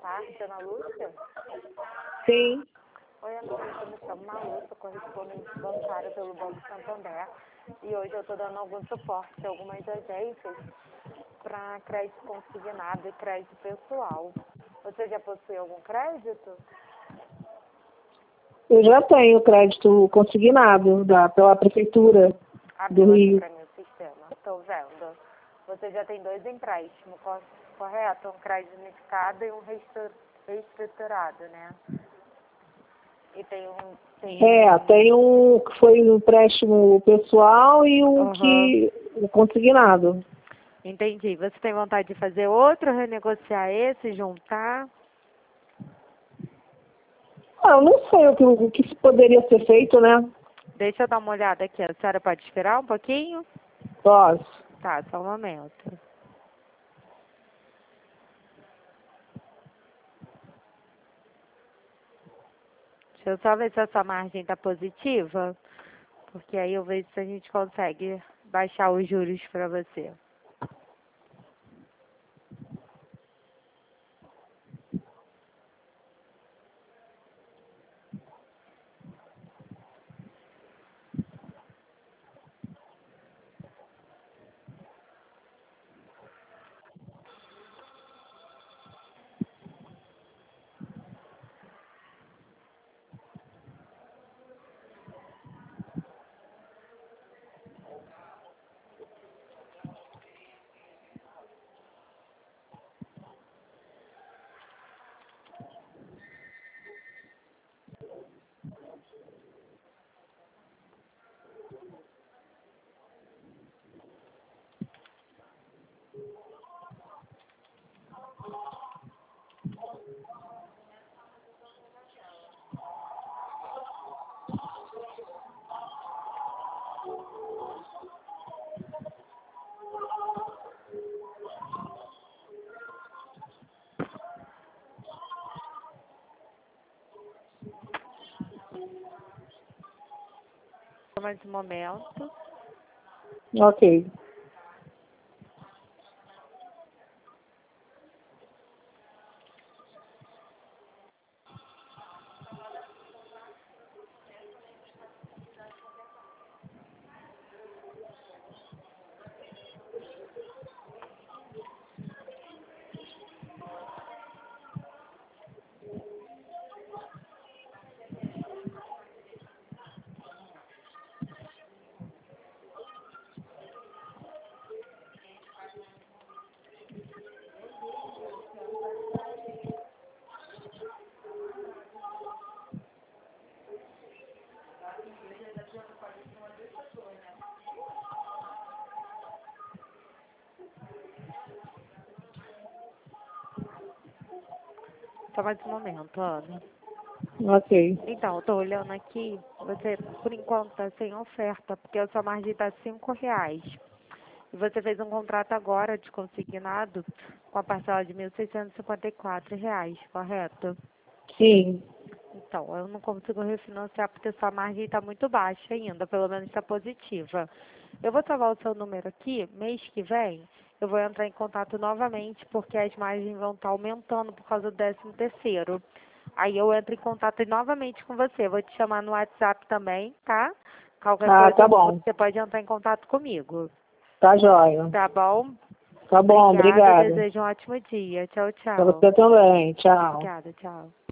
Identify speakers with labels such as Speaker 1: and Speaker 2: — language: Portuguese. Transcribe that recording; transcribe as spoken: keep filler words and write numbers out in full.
Speaker 1: tarde, Ana Lúcia.
Speaker 2: Sim.
Speaker 1: Oi, Ana Lúcia, eu me chamo Malu, sou correspondente bancária pelo Banco Santander e hoje eu estou dando algum suporte a algumas agências para crédito consignado e crédito pessoal. Você já possui algum crédito?
Speaker 2: Eu já tenho crédito consignado da, pela Prefeitura
Speaker 1: Abriu
Speaker 2: do
Speaker 1: aqui
Speaker 2: Rio.
Speaker 1: para mim o sistema, estou vendo. Você já tem dois empréstimos, cor- correto? Um crédito unificado e um reestru- reestruturado, né? E tem um... Tem
Speaker 2: É, tem um que foi um empréstimo pessoal e um
Speaker 1: Uhum.
Speaker 2: que o consignado.
Speaker 1: Entendi. Você tem vontade de fazer outro, renegociar esse, juntar?
Speaker 2: Ah, eu não sei o que, o que poderia ser feito, né?
Speaker 1: Deixa eu dar uma olhada aqui. A senhora pode esperar um pouquinho?
Speaker 2: Posso.
Speaker 1: Tá, só um momento. Deixa eu só ver se a sua margem está positiva, porque aí eu vejo se a gente consegue baixar os juros para você. Mais um momento.
Speaker 2: Ok.
Speaker 1: Só mais um momento, Ana.
Speaker 2: Ok.
Speaker 1: Então, eu tô olhando aqui, você, por enquanto, tá sem oferta, porque a sua margem tá cinco reais. E você fez um contrato agora de consignado com a parcela de mil seiscentos e cinquenta e quatro reais, correto?
Speaker 2: Sim.
Speaker 1: Então, eu não consigo refinanciar porque sua margem está muito baixa ainda, pelo menos está positiva. Eu vou salvar o seu número aqui, mês que vem, eu vou entrar em contato novamente porque as margens vão estar aumentando por causa do décimo terceiro. Aí eu entro em contato novamente com você, vou te chamar no WhatsApp também, tá? Qualquer
Speaker 2: Ah,
Speaker 1: coisa
Speaker 2: tá bom.
Speaker 1: você pode entrar em contato comigo,
Speaker 2: Tá jóia.
Speaker 1: tá bom?
Speaker 2: Tá bom,
Speaker 1: Obrigada,
Speaker 2: obrigada.
Speaker 1: desejo um ótimo dia. Tchau,
Speaker 2: Pra
Speaker 1: tchau.
Speaker 2: você também. Tchau.
Speaker 1: Obrigada, tchau.